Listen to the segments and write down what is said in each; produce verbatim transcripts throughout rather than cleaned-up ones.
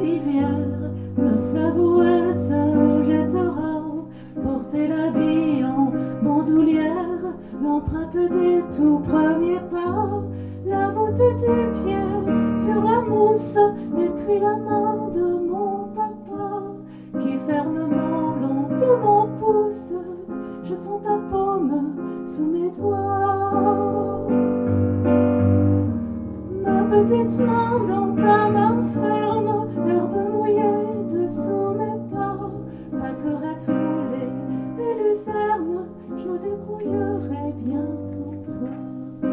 rivière, le fleuve où elle se jettera, porter la vie en bandoulière, l'empreinte des tout premiers pas, la voûte du pied sur la mousse, et puis la main de mon papa qui fermement, lentement pousse. Je sens ta paume sous mes doigts, ma petite main dans ta main ferme, herbe mouillée dessous mes pas, pâquerette foulée et luzerne, je me débrouillerai bien sans toi.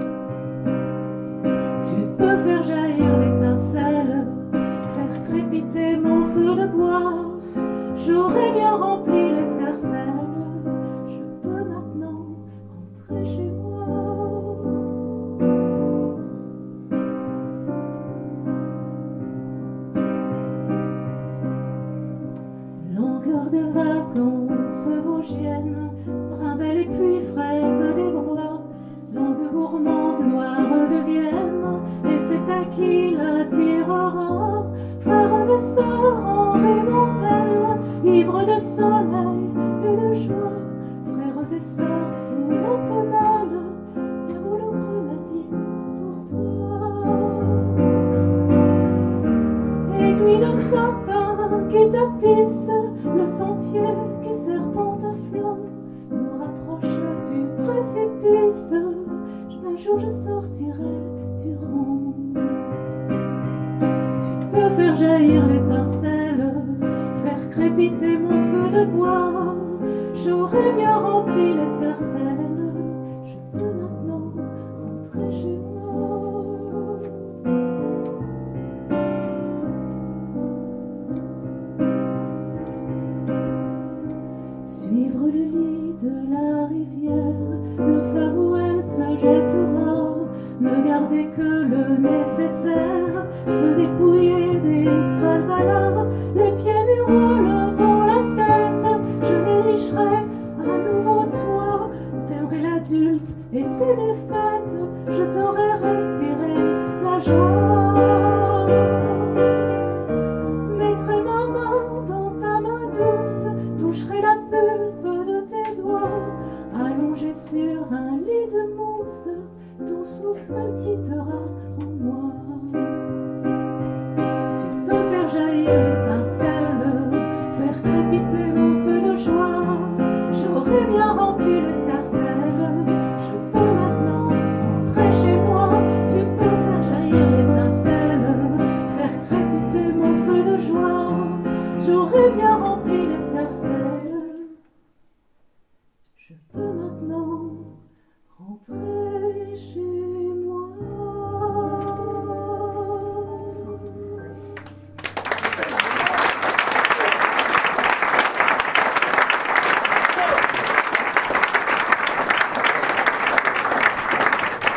Tu peux faire jaillir l'étincelle, faire crépiter mon feu de bois, j'aurais bien rempli l'escarcelle. Je peux maintenant rentrer chez moi. Longueur de vacances vosgiennes, brimelles et puis fraises des bois, langue gourmande noire de Vienne, et c'est à qui la tirera. Frères et sœurs en ribambelle, ivres de soleil et de joie, frères et sœurs sous la tonnelle, diabolo grenadine pour toi. Aiguille de sapin qui tapisse le sentier qui serpente à flanc, nous rapproche du précipice. Un jour je sortirai du rang. Tu peux faire jaillir l'étincelle, faire crépiter mon feu de bois, j'aurais bien rempli l'escarcelle. Je peux maintenant rentrer chez moi. Suivre le lit de la rivière, le fleuve où elle se jettera, ne garder que le nécessaire, se dépouiller des falbalas, les pieds nus relevant la tête, je dénicherai à nouveau toi, t'aimerai l'adulte et ses défaites, je saurai respirer la joie. Mettrai ma main dans ta main douce, toucherai la pulpe de tes doigts, allongé sur un lit de mousse, ton souffle palpitera en moi. Tu peux faire jaillir l'étincelle, faire crépiter mon feu de joie, j'aurais bien rempli l'escarcelle. Je peux maintenant rentrer chez moi. Tu peux faire jaillir l'étincelle, faire crépiter mon feu de joie, j'aurais bien rempli l'escarcelle. Je peux maintenant